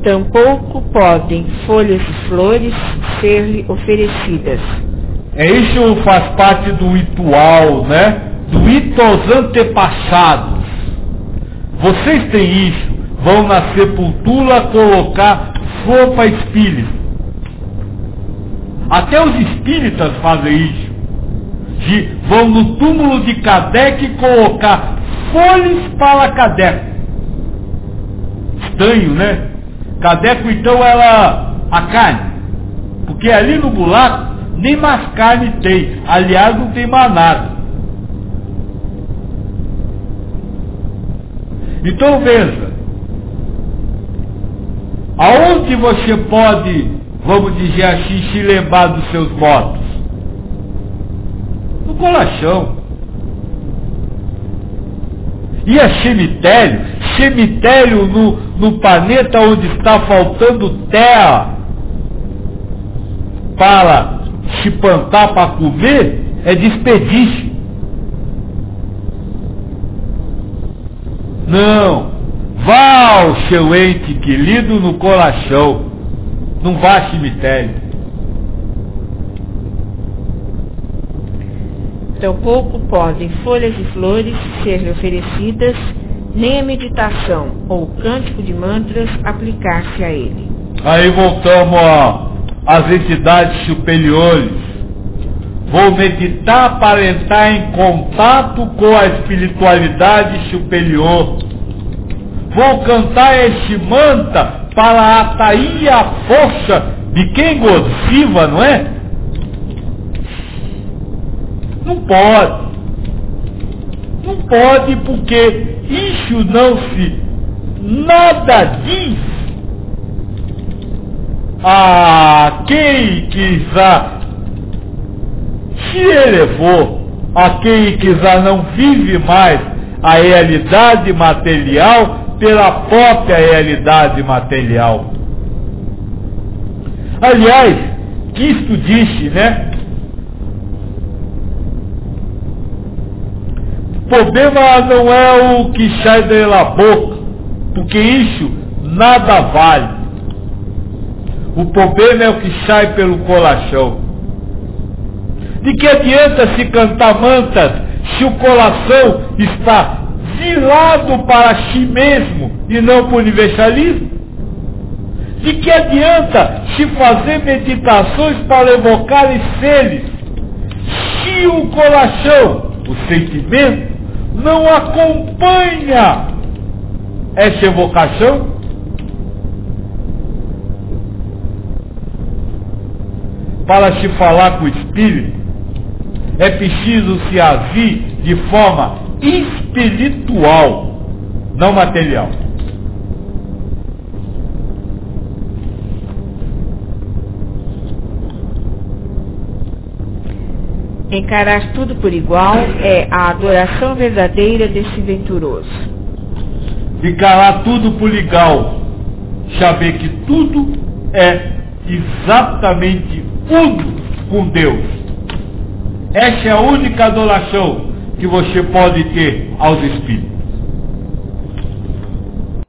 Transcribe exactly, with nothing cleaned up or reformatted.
Tampouco podem folhas e flores ser-lhe oferecidas. É, isso faz parte do ritual, né? Do rito aos antepassados. Vocês têm isso, vão na sepultura colocar flor para espírito. Até os espíritas fazem isso. De, vão no túmulo de Kardec colocar folhas para Kardec. Estranho, né? Kardec então era a carne. Porque ali no buraco nem mais carne tem. Aliás, não tem mais nada. Então veja, aonde você pode, vamos dizer assim, se lembrar dos seus mortos? No colachão. E é cemitério? Cemitério no, no planeta onde está faltando terra para se plantar para comer, é desperdício. Não, vá ao seu ente querido no colachão, não vá a cemitério. Tampouco podem folhas e flores ser oferecidas, nem a meditação ou o cântico de mantras aplicar-se a ele. Aí voltamos às entidades superiores. Vou meditar para entrar em contato com a espiritualidade superior. Vou cantar este mantra para atrair a força de quem goziva, não é? Não pode. Não pode porque isso não se nada diz a quem quiser se elevou, a quem quiser não vive mais a realidade material pela própria realidade material. Aliás, Cristo disse, né? O problema não é o que sai da boca, porque isso nada vale. O problema é o que sai pelo colachão. De que adianta se cantar mantras se o coração está virado para si mesmo e não para o universalismo? De que adianta se fazer meditações para evocar seres se o coração, o sentimento, não acompanha essa evocação? Para se falar com o espírito, é preciso se agir de forma espiritual, não material. Encarar tudo por igual é a adoração verdadeira desse venturoso. Encarar tudo por igual, saber que tudo é exatamente uno com Deus. Essa é a única adoração que você pode ter aos Espíritos.